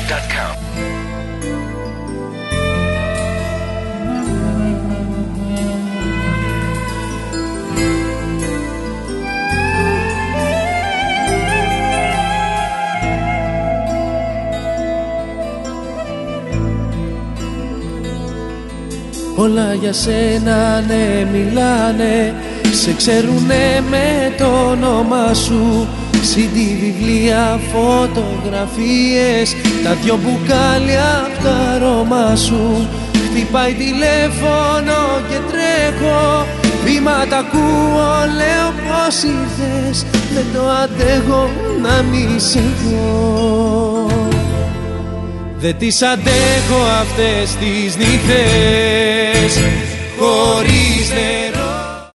Music.com. Όλα για σένα ναι μιλάνε, σε ξέρουνε με το όνομα σου. CD, βιβλία, φωτογραφίες, τα δυο μπουκάλια απ' τα αρώμα σου. Χτυπάει τηλέφωνο και τρέχω, βήματα ακούω, λέω πως ήρθες. Δεν το αντέχω να μη σε δω. Δεν τις αντέχω αυτές τις νύχτες